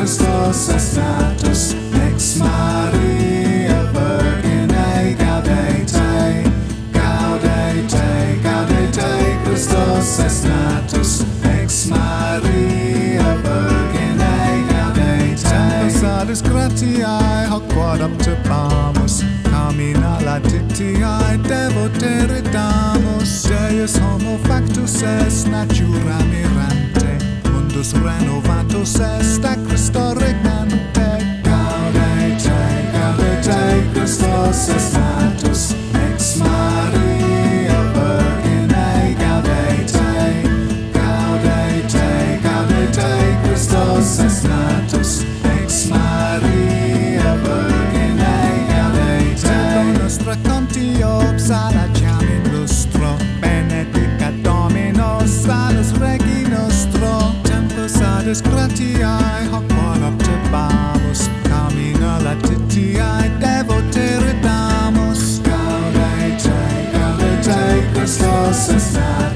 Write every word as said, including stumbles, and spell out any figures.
Christus est natus, ex Maria Virgine, gaudete, gaudete, gaudete, Christus est natus, ex Maria Virgine, gaudete. Tempus gratiae hoc quod obturbamus, carmina latitiae devotere damus. Deus homo factus est natura mirante, mundus renovatus est a Christo regnante. Gaudete, gaudete, Christus est natus, ex Maria Virgine, gaudete, gaudete, gaudete, Christus est natus, ex Maria Virgine, gaudete. Tempo nostra contiobs adagiam in lustro, benedicat Dominus salus Regi nostro. Tempus adus gratiae hoc quod obturbamus, carmina latitiae devotere damus. Gaudete, gaudete, Christus est natus.